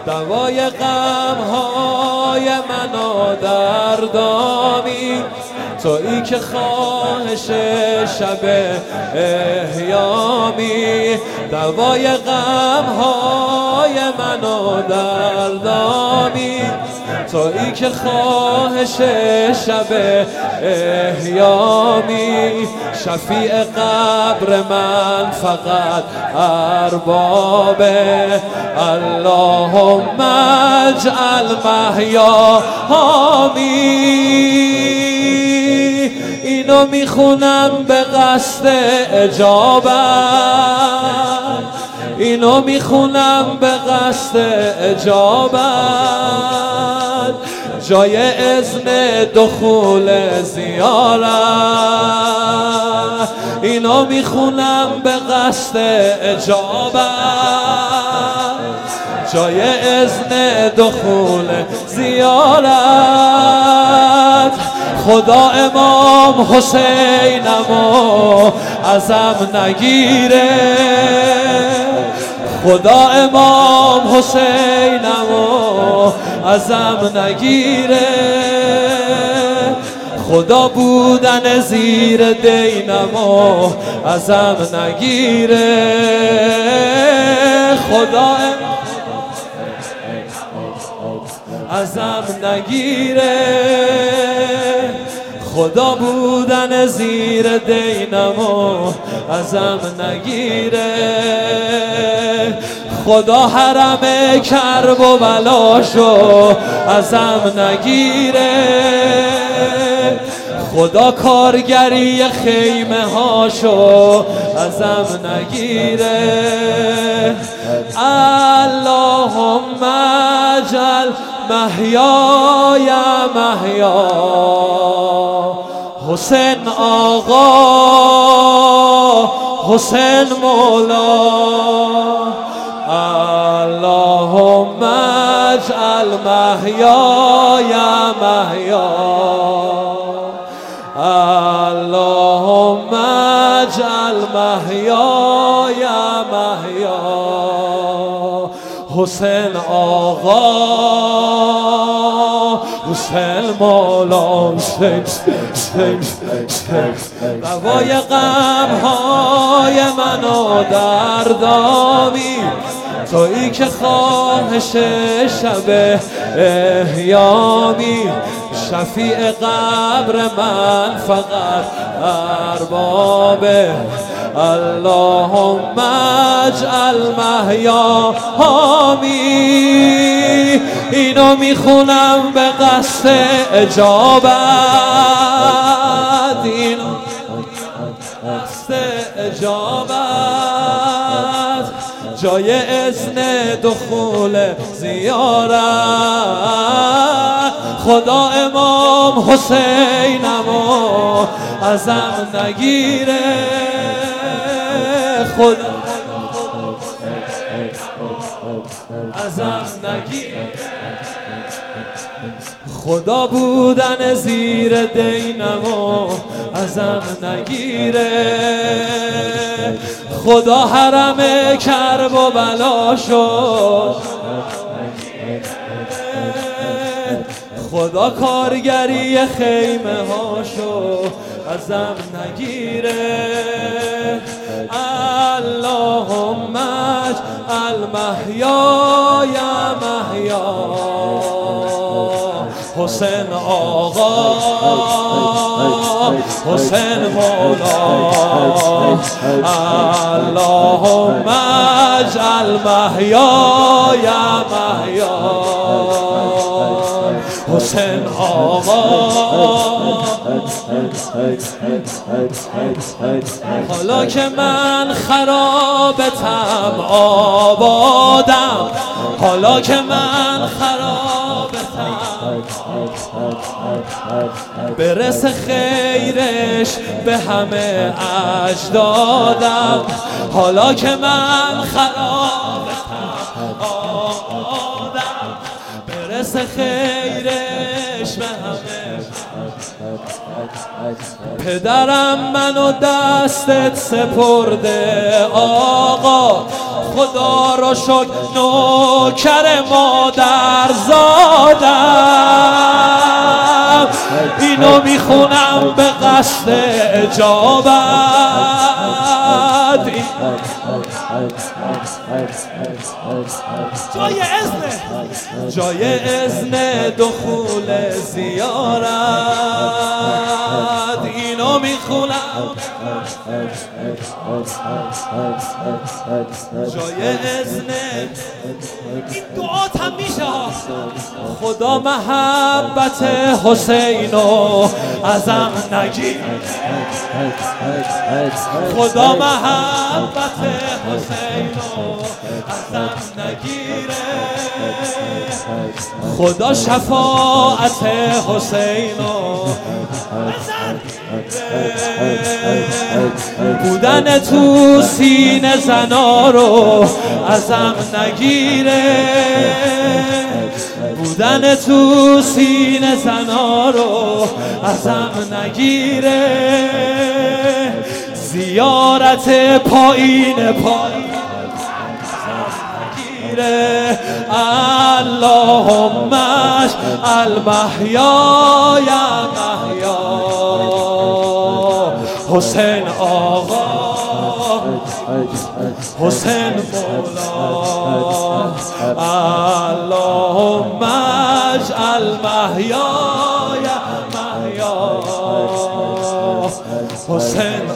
دوای غمهای من و دردامی، تویی که خواهش شب احیامی. دوای غمهای من و دردامی، تویی که خواهش شب احیامی. شفیع قبر من فقط اربابه، اللهم اجعل محیاهامی. اینو میخونم به قصد اجابت، اینو میخونم به قصد اجابت. جای اذن دخول زیارت، اینو میخونم به قصد اجابت. جای اذن دخول زیارت. خدا امام حسینمو ازم نگیره، خدا امام حسینمو ازم نگیره. خدا بودن زیر دینمو ازم نگیره، خدا ازم نگیره. خدا بودن زیر دینمو ازم نگیره. خدا حرم کرب و بلاشو ازم نگیره. خدا کارگری خیمه هاشو ازم نگیره. اللهم اجعل محیای محیا حسین آقا، حسین مولا. اللهم اجعل محیای محیا، اللهم اجعل محیای محیا حسین آقا، حسین مولا. دوای غمهای من و دردامی، تویی که خواهش شب احیامی. شفیع قبر من فقط اربابه، اللهم اجعل محیاهامی. اینو میخونم به قصد اجابت، اینو قصد اجابت. جای اذن دخول زیارت. خدا امام حسینمو ازم نگیره، خدا ازم نگیره. خدا بودن زیر دینمو ازم نگیره. خدا حرم کرب و بلاشو، خدا کارگری خیمه هاشو ازم نگیره. اللهم اجعل محیای محیا حسین آقا، حسین مولا. اللهم اجعل محیای محیا حسین آقا. حالا که من خرابتم آبادم، حالا که من خرابتم برسه خیرش به همه اجدادم. حالا که من خرابتم آبادم برسه خیرش به همه. پدرم منو دستت سپرده آقا، خدا را شکر نوکر مادر زادم. اینو میخونم به قصد اجابت. جای اذن دخول زیارت. اینو میخونم جای اذن. این دعات هم میشه. خدا محبت حسینو ازم نگیر. خدا محبت حسینو ازم نگیره. خدا شفاعت حسینو بودن تو سینه زنا رو ازم نگیره. بودن تو سینه زنا رو ازم نگیره. زیارت پایین اللهم اجعل محیای محیا حسین آقا حسین مولا. اللهم اجعل محیای محیا حسین